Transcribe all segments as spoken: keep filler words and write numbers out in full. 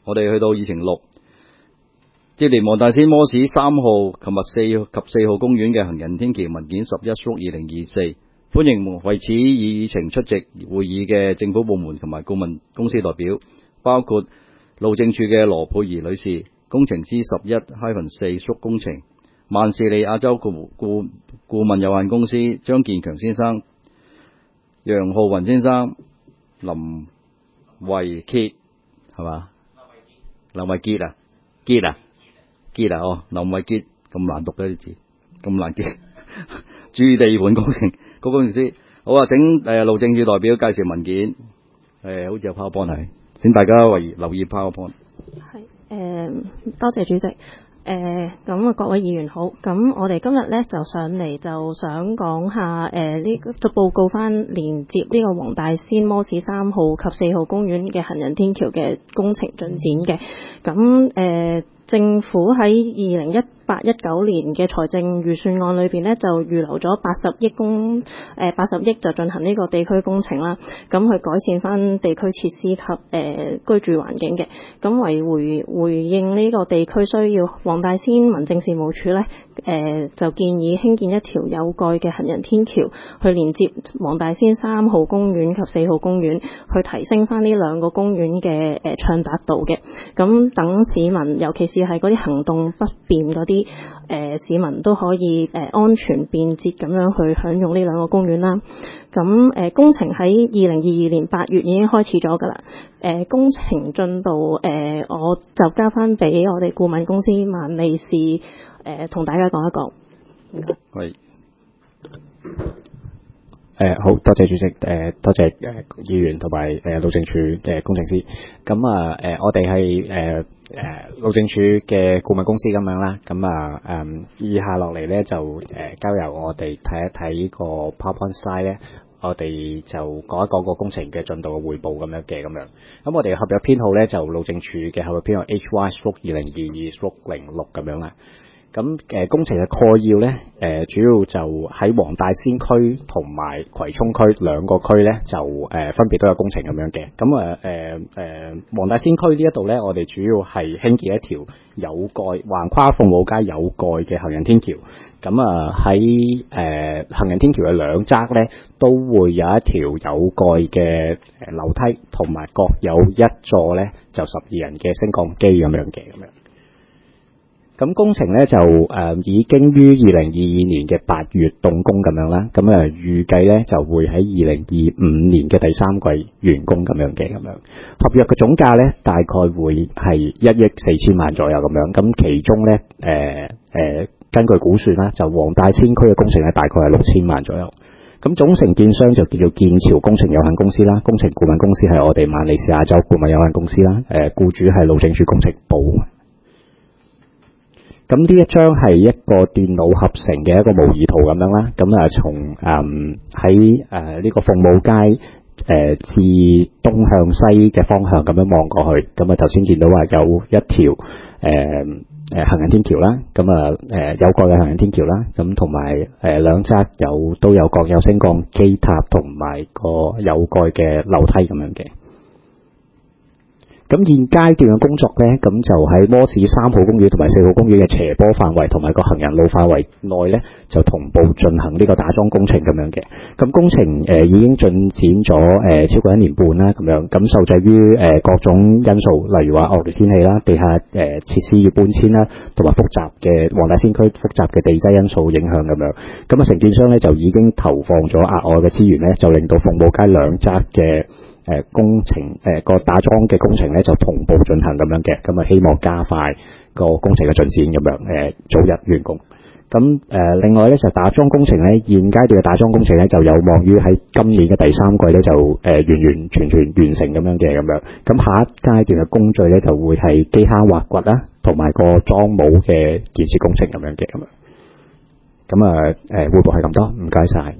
我哋去到議程六，接連黃大仙摩士三號琴日四及四號公園嘅行人天橋文件十一屬二零二四，歡迎為此議程出席會議嘅政府部門同埋顧問公司代表，包括路政署嘅羅佩儀女士、工程師十一 四屬工程、萬士利亞洲顧顧顧問有限公司張建強先生、楊浩雲先生、林維傑係嘛？林維傑啊，傑啊，傑啊，哦，林維傑咁難讀嘅啲字，咁難記。駐地盤工程高工程師，好啊，請誒路政署代表介紹文件，誒好似有 PowerPoint係，請大家為留意 PowerPoint。 係誒，多謝主席。誒咁啊，各位議員好。咁我哋今日咧就上嚟就想講下誒呢就報告翻連接呢個黃大仙摩士三號及四號公園嘅行人天橋嘅工程進展嘅。咁誒、呃、政府喺二零一八一九年嘅財政預算案裏邊咧，就預留咗八十億公誒八十億就進行呢個地區工程啦。咁去改善翻地區設施及誒、呃、居住環境嘅。咁為回回應呢個地區需要，黃大仙民政事務處咧誒、呃、就建議興建一條有蓋嘅行人天橋，去連接黃大仙三號公園及四號公園，去提升翻呢兩個公園嘅誒暢達度嘅。咁等市民，尤其是係嗰啲行動不便嗰啲誒市民都可以誒、呃、安全便捷咁樣去享用呢兩個公園啦。咁誒、呃、工程喺二零二二年八月已經開始咗㗎啦。誒、呃、工程進度誒、呃、我就交翻俾我哋顧問公司萬利士誒同大家講一講。 係。 誒、呃、好多謝主席，誒、呃、多謝誒、呃、議員同埋誒路政署嘅工程師。咁啊誒我哋係誒誒路政署嘅顧問公司咁樣啦。咁啊誒以下落嚟咧就誒、呃、交由我哋睇一睇個 PowerPoint slide 咧，我哋就講一講個工程嘅進度嘅彙報咁樣嘅咁樣。咁我哋合約編號咧就路政署嘅合約編號 H Y 二零二二零六咁樣啦。咁誒、呃、工程嘅概要咧，誒、呃、主要就喺黃大仙區同埋葵涌區兩個區咧，就誒、呃、分別都有工程咁樣嘅。咁啊誒誒黃大仙區呢一度咧，我哋主要係興建一條有蓋橫跨鳳舞街有蓋嘅行人天橋。咁啊喺誒行人天橋嘅兩側咧，都會有一條有蓋嘅誒樓梯，同埋各有一座咧就十二人嘅升降機咁樣嘅咁樣。咁工程咧就誒、呃、已經於二零二二年嘅八月動工咁樣啦，咁啊預計咧就會喺二零二五年嘅第三季完工咁樣嘅咁樣。合約嘅總價咧大概會係一億四千萬左右咁樣，咁其中咧誒誒根據估算啦，就黃大仙區嘅工程咧大概係六千萬左右。咁總承建商就叫做建潮工程有限公司啦，工程顧問公司係我哋萬利士亞洲顧問有限公司啦，誒、呃、僱主係路政署工程部。咁呢一張係一個電腦合成嘅一個模擬圖咁樣啦，咁啊從誒喺誒呢個鳳舞街誒、呃、至東向西嘅方向咁樣望過去，咁啊頭先見到話有一條誒誒行人天橋啦，咁啊誒有蓋嘅行人天橋啦，咁同埋誒兩側有都有各有升降機塔同埋個有蓋嘅樓梯咁樣嘅。咁現階段嘅工作咧，咁就喺摩士三號公園同埋四號公園嘅斜坡範圍同埋個行人路範圍內咧，就同步進行呢個打樁工程咁樣嘅。咁工程誒、呃、已經進展咗誒、呃、超過一年半啦，咁樣。咁受制於誒、呃、各種因素，例如話惡劣天氣啦、地下誒、呃、設施要搬遷啦，同埋複雜嘅黃大仙區複雜嘅地質因素影響咁樣。咁啊，承建商咧就已經投放咗額外嘅資源咧，就令到鳳舞街兩側嘅誒、呃、工程誒個、呃、打樁嘅工程咧就同步進行咁樣嘅，咁啊希望加快個工程嘅進展咁樣，誒、呃、早日完工。咁誒、呃、另外咧就打樁工程咧，現階段嘅打樁工程咧就有望於喺今年嘅第三季咧就誒、呃、完完全全完成咁樣嘅咁樣。咁下一階段嘅工序咧就會係基坑挖掘啦，同埋個樁帽嘅建設工程咁樣嘅咁樣。咁啊誒匯報係咁多，唔該晒。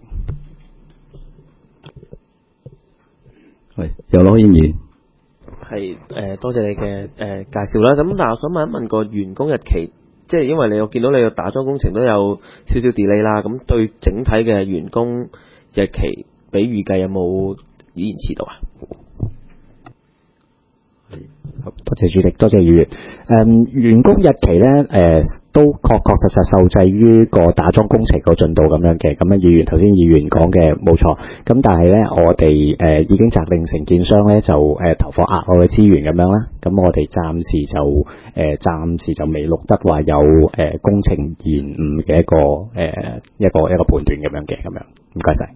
係，有攞議員。 係誒、呃，多謝你嘅誒、呃、介紹啦。咁但係我想問一問個完工日期，即係因為你我見到你個打樁工程都有少少 delay 啦。咁對整體嘅完工日期比預計有冇延遲到啊？ 好，多謝主席，多謝議員。誒、嗯，完工日期咧，誒、呃、都確確實實受制於個打樁工程個進度咁樣嘅。咁啊，議員頭先議員講嘅冇錯。咁但係咧，我哋誒、呃、已經責令承建商咧就誒、呃、投放額外嘅資源咁樣啦。咁我哋暫時就誒、呃、暫時就未錄得話有誒、呃、工程延誤嘅一個誒、呃、一個一個判斷咁樣嘅咁樣。唔該晒。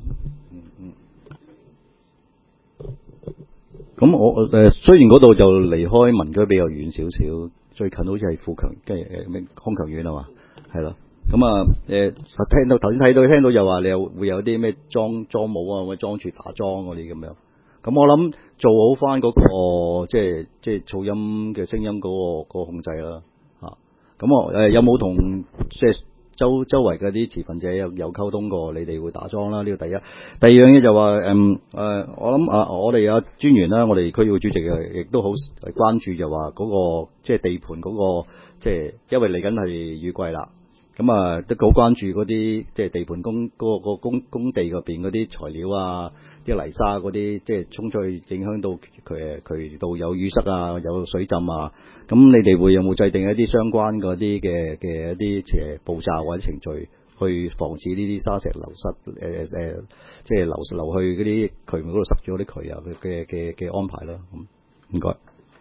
咁我誒雖然嗰度就離開民居比較遠少少，最近好似係富強即係誒咩康強苑啊嘛，係咯。咁啊誒聽到頭先睇到聽到又話你又會有啲咩裝裝模啊，或者裝住打樁嗰啲咁樣。咁我諗做好翻嗰、嗰個即係即係噪音嘅聲音嗰、嗰個嗰個控制啦嚇。咁我誒有冇同即係周周圍嗰啲持份者有有溝通過？你哋會打樁啦，呢個第一。第二樣嘢就話誒誒，我諗啊，我哋有專員啦，我哋區議會主席啊，亦都好關注就話嗰、嗰個即係地盤嗰、嗰個即係，因為嚟緊係雨季啦。咁啊，都好關注嗰啲即係地盤工嗰、嗰個工工地嗰邊嗰啲材料啊，啲泥沙嗰啲，即係衝出去影響到佢誒渠道有淤塞啊，有水浸啊。咁你哋會有冇制定一啲相關嗰啲嘅嘅一啲誒步驟或者程序，去防止呢啲沙石流失誒誒、呃，即係流流去嗰啲渠嗰度塞咗啲渠啊嘅嘅嘅安排啦。咁唔該。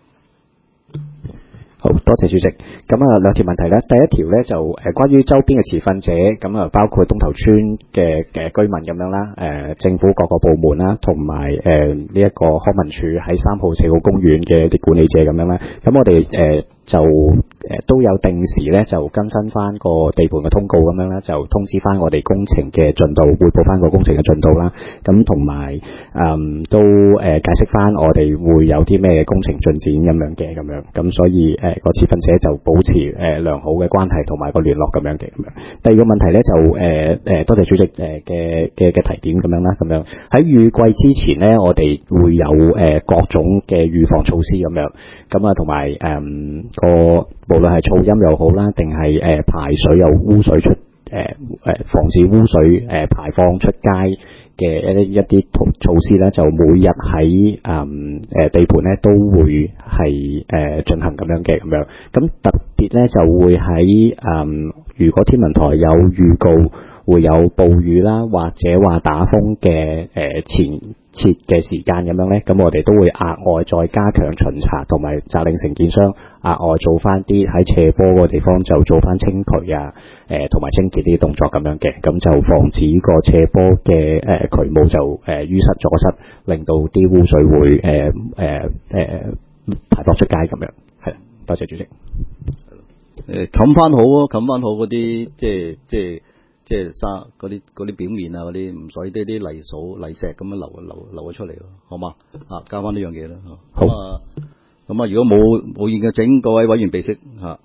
好多謝主席。咁啊兩條問題咧，第一條咧就誒、呃、關於周邊嘅持份者，咁啊包括東頭村嘅嘅居民咁樣啦，誒、呃、政府各個部門啦，同埋誒呢一個康文署喺三號四號公園嘅一啲管理者咁樣啦。咁我哋誒、呃、就誒、呃、都有定時咧就更新翻個地盤嘅通告咁樣啦，就通知翻我哋工程嘅進度，匯報翻個工程嘅進度啦。咁同埋誒都誒、呃、解釋翻我哋會有啲咩工程進展咁樣嘅咁樣。咁所以誒、呃個持份者就保持誒、呃、良好嘅關係同埋個聯絡咁樣嘅咁樣。第二個問題咧就誒誒、呃、多謝主席誒嘅嘅嘅提點咁樣啦，咁樣喺雨季之前咧，我哋會有誒、呃、各種嘅預防措施咁樣。咁啊同埋誒個無論係噪音又好啦，定係誒排水有污水出。誒誒、呃、防止污水誒、呃、排放出街嘅一啲一啲措施咧，就每日喺誒誒地盤咧都會係誒、呃、進行咁樣嘅咁樣。咁特別咧就會喺誒、呃、如果天文台有預告會有暴雨啦，或者話打風嘅誒、呃、前設嘅時間咁樣咧，咁我哋都會額外再加強巡查，同埋責令承建商額外做翻啲喺斜坡個地方就做翻清渠啊，誒同埋清潔啲動作咁樣嘅，咁就防止個斜坡嘅誒、呃、渠務就誒淤塞阻塞，令到啲污水會誒誒誒排放出街咁樣。係，多謝主席。 誒冚翻好啊，冚翻好嗰啲即係即係。即係沙嗰啲嗰啲表面啊，嗰啲唔使啲啲泥數泥石咁樣流流流咗出嚟咯，好嘛？啊，加翻呢樣嘢啦。好啊，咁啊，如果冇冇意見嘅，請各位委員備悉嚇。